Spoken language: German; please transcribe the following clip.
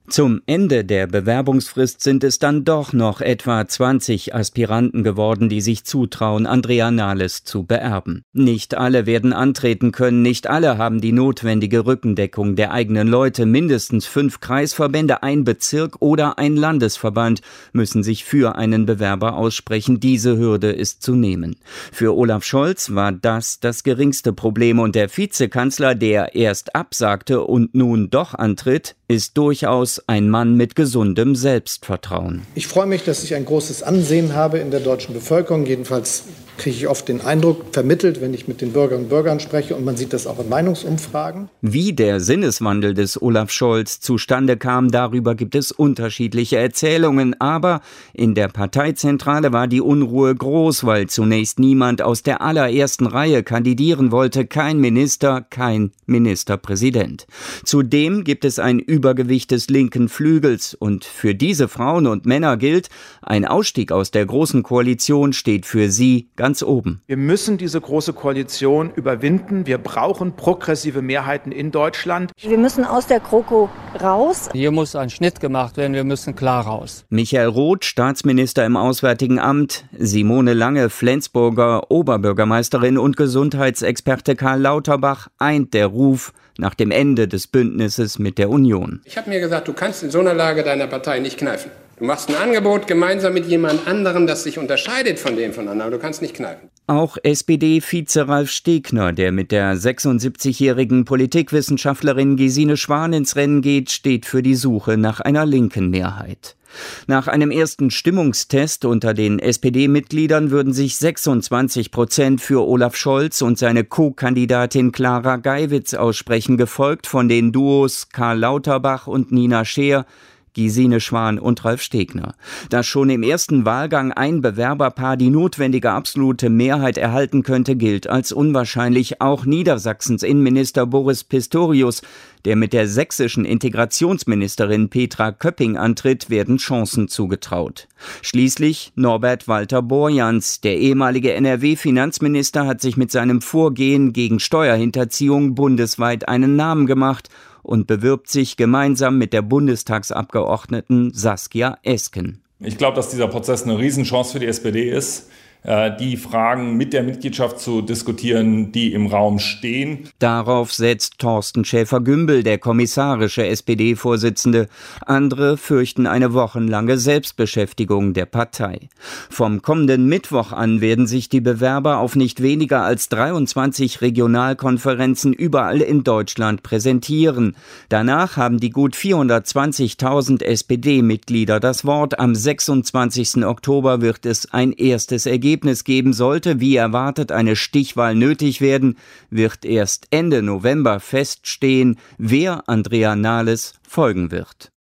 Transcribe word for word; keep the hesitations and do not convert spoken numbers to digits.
Zum Ende der Bewerbungsfrist sind es dann doch noch etwa zwanzig Aspiranten geworden, die sich zutrauen, Andrea Nahles zu beerben. Nicht alle werden antreten können, nicht alle haben die notwendige Rückendeckung der eigenen Leute. Mindestens fünf Kreisverbände, ein Bezirk oder ein Landesverband müssen sich für einen Bewerber aussprechen. Diese Hürde ist zu nehmen. Für Olaf Scholz war das das geringste Problem und der Vizekanzler, der erst absagte und nun doch antritt, ist durchaus ein Mann mit gesundem Selbstvertrauen. Ich freue mich, dass ich ein großes Ansehen habe in der deutschen Bevölkerung. Jedenfalls kriege ich oft den Eindruck vermittelt, wenn ich mit den Bürgerinnen und Bürgern spreche, und man sieht das auch in Meinungsumfragen. Wie der Sinneswandel des Olaf Scholz zustande kam, darüber gibt es unterschiedliche Erzählungen. Aber in der Parteizentrale war die Unruhe groß, weil zunächst niemand aus der allerersten Reihe kandidieren wollte. Kein Minister, kein Ministerpräsident. Zudem gibt es ein Übergewicht des linken Flügels. Und für diese Frauen und Männer gilt, ein Ausstieg aus der Großen Koalition steht für sie ganz oben. Wir müssen diese Große Koalition überwinden. Wir brauchen progressive Mehrheiten in Deutschland. Wir müssen aus der GroKo raus. Hier muss ein Schnitt gemacht werden. Wir müssen klar raus. Michael Roth, Staatsminister im Auswärtigen Amt, Simone Lange, Flensburger Oberbürgermeisterin und Gesundheitsexperte Karl Lauterbach eint der Ruf nach dem Ende des Bündnisses mit der Union. Ich habe mir gesagt, du kannst in so einer Lage deiner Partei nicht kneifen. Du machst ein Angebot gemeinsam mit jemand anderem, das sich unterscheidet von dem von anderen, aber du kannst nicht kneifen. Auch S P D-Vize Ralf Stegner, der mit der sechsundsiebzigjährigen Politikwissenschaftlerin Gesine Schwan ins Rennen geht, steht für die Suche nach einer linken Mehrheit. Nach einem ersten Stimmungstest unter den S P D-Mitgliedern würden sich sechsundzwanzig Prozent für Olaf Scholz und seine Co-Kandidatin Clara Geiwitz aussprechen, gefolgt von den Duos Karl Lauterbach und Nina Scheer, Gesine Schwan und Ralf Stegner. Dass schon im ersten Wahlgang ein Bewerberpaar die notwendige absolute Mehrheit erhalten könnte, gilt als unwahrscheinlich. Auch Niedersachsens Innenminister Boris Pistorius, der mit der sächsischen Integrationsministerin Petra Köpping antritt, werden Chancen zugetraut. Schließlich Norbert Walter Borjans, der ehemalige N R W-Finanzminister, hat sich mit seinem Vorgehen gegen Steuerhinterziehung bundesweit einen Namen gemacht und bewirbt sich gemeinsam mit der Bundestagsabgeordneten Saskia Esken. Ich glaube, dass dieser Prozess eine Riesenchance für die S P D ist, die Fragen mit der Mitgliedschaft zu diskutieren, die im Raum stehen. Darauf setzt Thorsten Schäfer-Gümbel, der kommissarische S P D-Vorsitzende. Andere fürchten eine wochenlange Selbstbeschäftigung der Partei. Vom kommenden Mittwoch an werden sich die Bewerber auf nicht weniger als dreiundzwanzig Regionalkonferenzen überall in Deutschland präsentieren. Danach haben die gut vierhundertzwanzigtausend S P D-Mitglieder das Wort. Am sechsundzwanzigsten Oktober wird es ein erstes Ergebnis geben. Sollte, wie erwartet, eine Stichwahl nötig werden, wird erst Ende November feststehen, wer Andrea Nahles folgen wird.